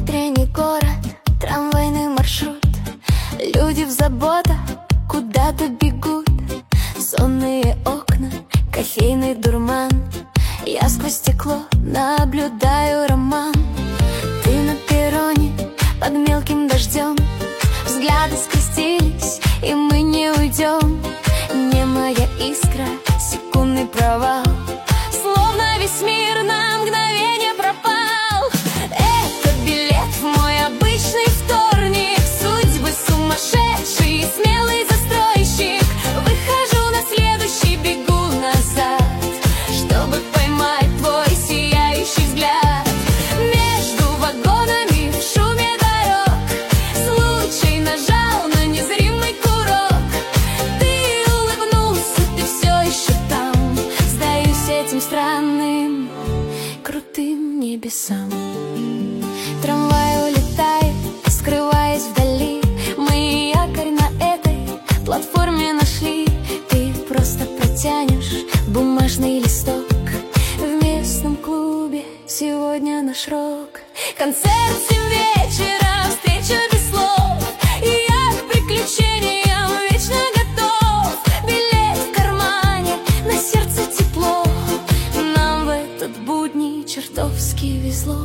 Утренний город, трамвайный маршрут. Люди в заботах куда-то бегут. Сонные окна, кофейный дурман. Я сквозь стекло наблюдаю роман. Ты на перроне под мелким дождем. Взгляды скрестились, и мы не уйдем. Не моя искра, секундный провал. Словно весь мир на мгновение пропал. Это билет в мой обычный вторник. Судьбы сумасшедший, смелый застройщик. Выхожу на следующий, бегу назад, чтобы поймать твой сияющий взгляд. Между вагонами в шуме дорог случай нажал на незримый курок. Ты улыбнулся, ты все еще там. Сдаюсь этим странным, крутым небесам. Трамвай улетает, скрываясь вдали. Мы якорь на этой платформе нашли. Ты просто протянешь бумажный листок. В местном клубе сегодня наш рок. Концерт в 7 вечера, встреча без слов. И я к приключениям вечно готов. Билет в кармане, на сердце тепло. Нам в этот будни чертовски везло.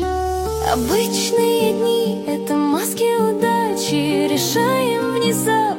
Обычные дни — это маски удачи. Решаем внезапно